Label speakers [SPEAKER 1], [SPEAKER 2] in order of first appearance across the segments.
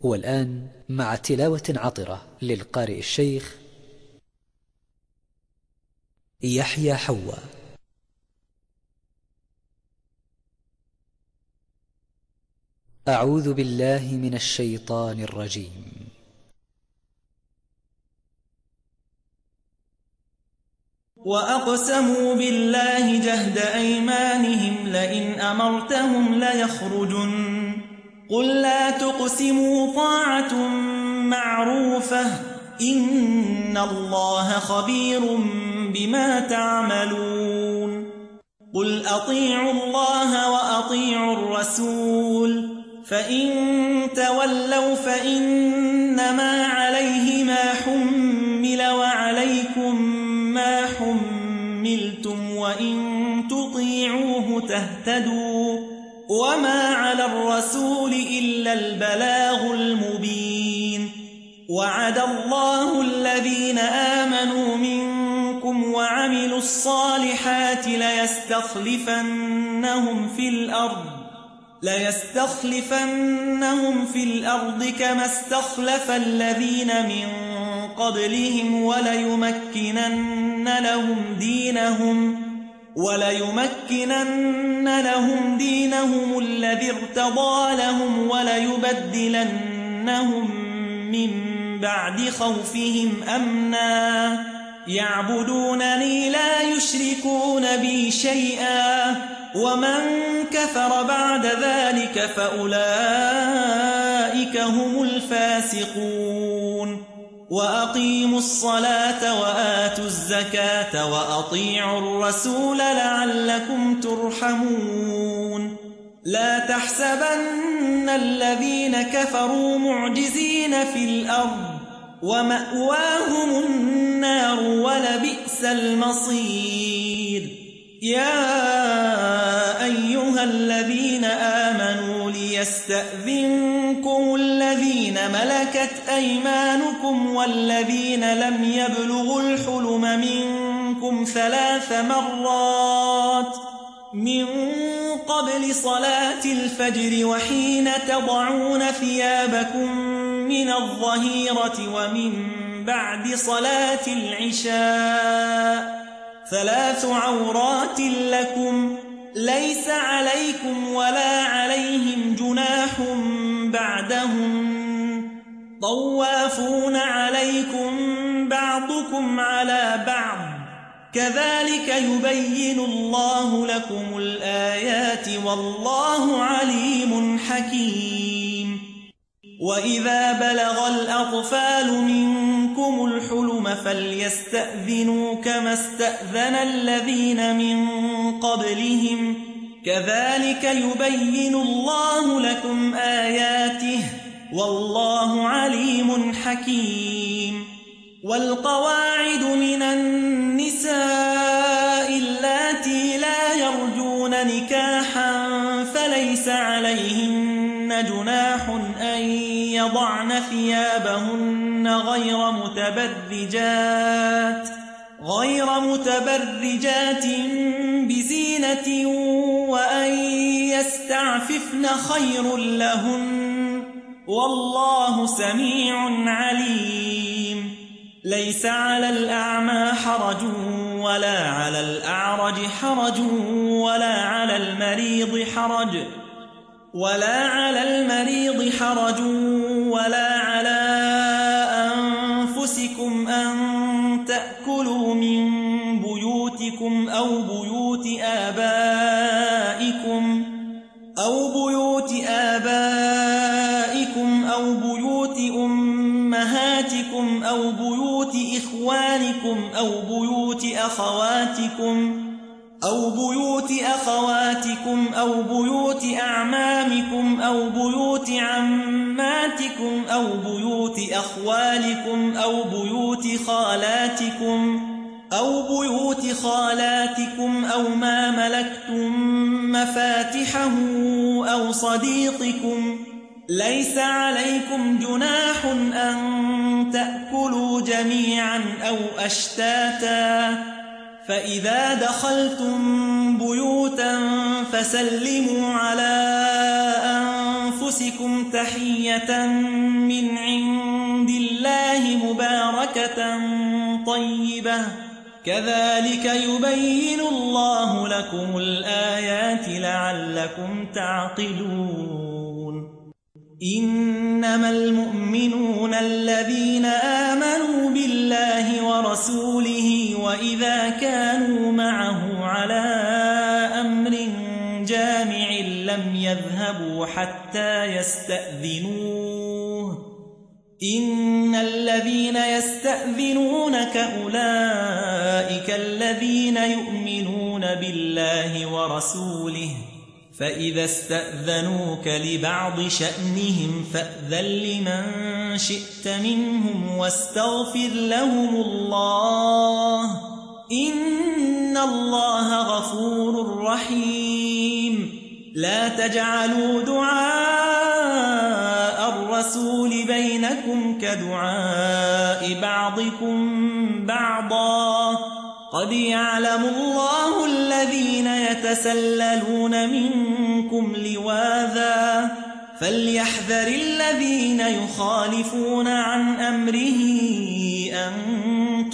[SPEAKER 1] والآن مع تلاوة عطرة للقارئ الشيخ يحيى حوا. أعوذ بالله من الشيطان الرجيم.
[SPEAKER 2] وأقسموا بالله جهد أيمانهم لئن أمرتهم ليخرجن قل لا تقسموا طاعة معروفة إن الله خبير بما تعملون قل أطيعوا الله وأطيعوا الرسول فإن تولوا فإنما عليه ما حمل وعليكم ما حملتم وإن تطيعوه تهتدوا وما على الرسول إلا البلاغ المبين وعد الله الذين آمنوا منكم وعملوا الصالحات ليستخلفنهم في الأرض كما استخلف الذين من قبلهم وليمكنن لهم دينهم الذي ارتضى لهم وليبدلنهم من بعد خوفهم أمنا يعبدونني لا يشركون بي شيئا ومن كفر بعد ذلك فأولئك هم الفاسقون وأقيموا الصلاة وآتوا الزكاة وأطيعوا الرسول لعلكم ترحمون لا تحسبن الذين كفروا معجزين في الأرض ومأواهم النار ولبئس المصير يا أيها الذين آمنوا ليستأذنكم الذين ملكت أيمانكم والذين لم يبلغوا الحلم منكم 3 مرات من قبل صلاة الفجر وحين تضعون ثيابكم من الظهيرة ومن بعد صلاة العشاء 3 عورات لكم ليس عليكم ولا عليهم جناح بعدهم طوافون عليكم بعضكم على بعض كذلك يبين الله لكم الآيات والله عليم حكيم وإذا بلغ الأطفال منكم الحلم فليستأذنوا كما استأذن الذين من قبلهم كذلك يبين الله لكم آياته والله عليم حكيم والقواعد من النساء اللاتي لا يرجون نكاحا فليس عليهن جناح أن يضعن ثيابهن غير متبرجات بزينة وأن يستعففن خير لهن والله سميع عليم ليس على الأعمى حرج ولا على الأعرج حرج ولا على المريض حرج ولا على أنفسكم أن تأكلوا من بيوتكم أو بيوت آبائكم أو بيوت أمهاتكم أو بيوت إخوانكم أو بيوت أخواتكم أو بيوت أعمامكم أو بيوت عماتكم أو بيوت أخوالكم أو بيوت خالاتكم أو ما ملكتم مفاتحه أو صديقكم ليس عليكم جناح أن تأكلوا جميعا أو أشتاتا فإذا دخلتم بيوتا فسلموا على أنفسكم تحية من عند الله مباركة طيبة كذلك يبين الله لكم الآيات لعلكم تعقلون إنما المؤمنون الذين آمنوا بالله ورسوله وإذا كانوا معه على أمر جامع لم يذهبوا حتى يستأذنوه إن الذين يستأذنونك أولئك الذين يؤمنون بالله ورسوله فإذا استأذنوك لبعض شأنهم فأذن لمن شئت منهم واستغفر لهم الله إن الله غفور رحيم لا تجعلوا دعاء الرسول بينكم كدعاء بعضكم بعضا قد يعلم الله الذين يتسللون منكم لواذا فليحذر الذين يخالفون عن أمره أن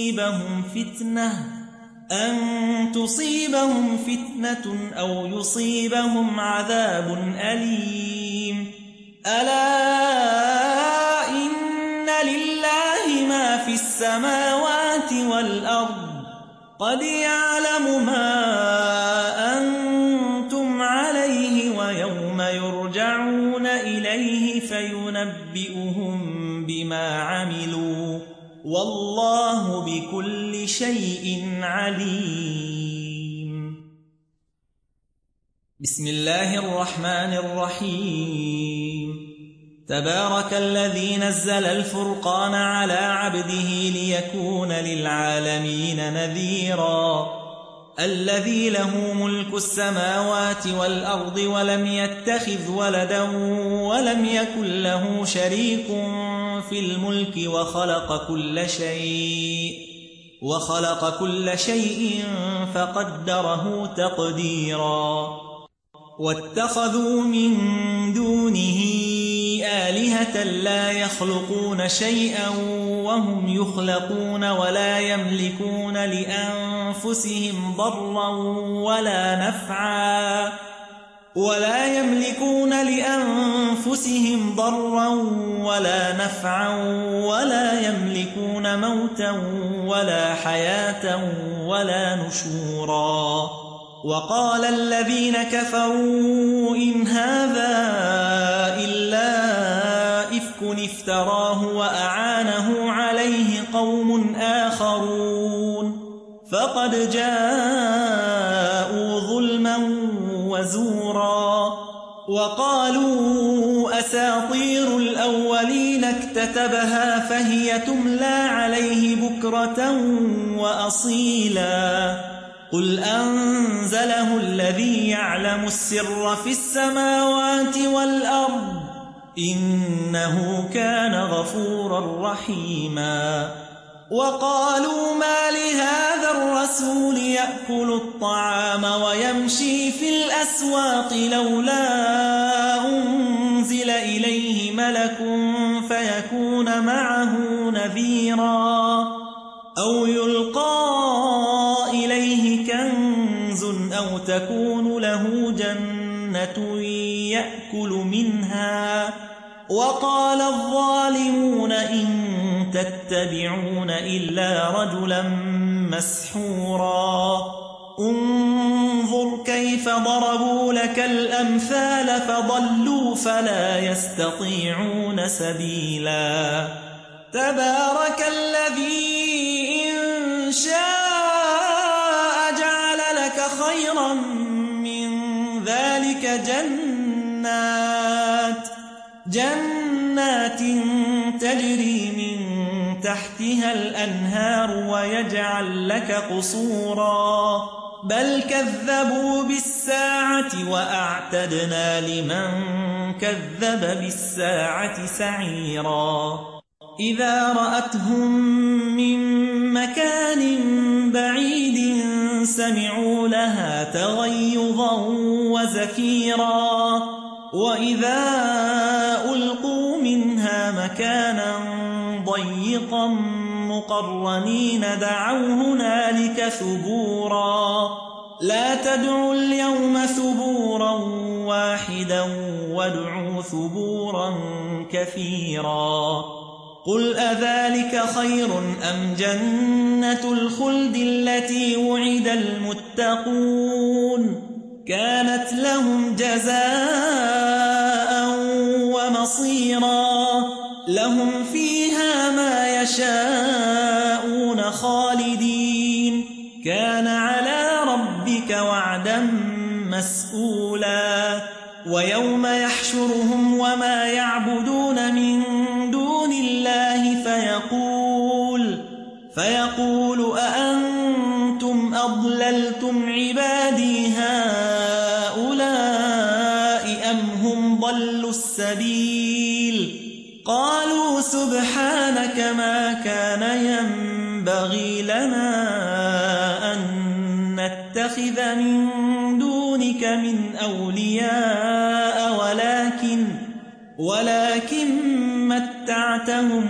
[SPEAKER 2] تصيبهم فتنة أو يصيبهم عذاب أليم ألا إن لله ما في السماوات والأرض قد يعلم ما أنتم عليه ويوم يرجعون إليه فينبئهم بما عملوا والله بكل شيء عليم بسم الله الرحمن الرحيم تبارك الذي نزل الفرقان على عبده ليكون للعالمين نذيرا الذي له ملك السماوات والأرض ولم يتخذ ولدا ولم يكن له شريك في الملك وخلق كل شيء فقدره تقديرا واتخذوا من دونه آلهة لا يخلقون شيئا وهم يخلقون ولا يملكون لأنفسهم ضرا ولا نفعا ولا يملكون موتا ولا حياة ولا نشورا وقال الذين كفروا إن هذا إلا إفك افتراه وأعانه عليه قوم آخرون فقد جاءوا ظلما وزورا وقالوا أساطير الأولين اكتتبها فهي تملى عليه بكرة وأصيلا قل أنزله الذي يعلم السر في السماوات والأرض إنه كان غفورا رحيما وقالوا ما لهذا الرسول يأكل الطعام ويمشي في الأسواق لولا أنزل إليه ملك فيكون معه نذيرا أو يلقى إليه كنز أو تكون له جنة يأكل منها وقال الظالمون إن تتبعون إلا رجلا مسحورا انظر كيف ضربوا لك الأمثال فضلوا فلا يستطيعون سبيلا تبارك الذي إن شاء جعل لك خيرا من ذلك جنات تجري من تحتها الأنهار ويجعل لك قصورا بل كذبوا بالساعة وأعتدنا لمن كذب بالساعة سعيرا إذا رأتهم من مكان بعيد سمعوا لها تغيظا وزفيرا وإذا ألقوا منها مكانا ضيقا مقرنين دعوا هنالك ثبورا لا تدعوا اليوم ثبورا واحدا وادعوا ثبورا كثيرا قل أذلك خير أم جنة الخلد التي وعد المتقون كانت لهم جزاء ومصيرا لهم فيها ما يشاءون خالدين كان على ربك وعدا مسئولا ويوم يحشرهم وما يعبدون من دون الله فيقول أأنتم أضللتم عبادي هؤلاء أم هم ضلوا السبيل قالوا سبحانك ما كان ينبغي لنا أن نتخذ من دونك من أولياء ولكن متعتهم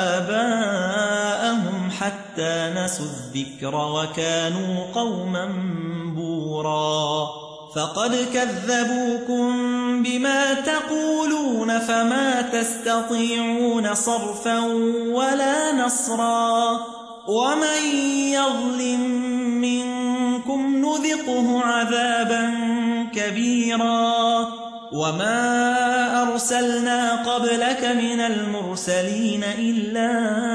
[SPEAKER 2] وآباءهم حتى نسوا الذكر وكانوا قوما بورا فقد كذبوكم بما تقولون فما تستطيعون صرفا ولا نصرا ومن يظلم منكم نذقه عذابا كبيرا وما أرسلنا قبلك من المرسلين إلا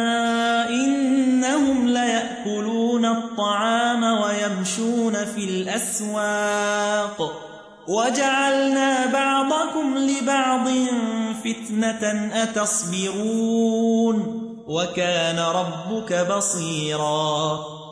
[SPEAKER 2] إنهم ليأكلون الطعام ويمشون في الأسواق وجعلنا بعضكم لبعض فتنة أتصبرون وكان ربك بصيرا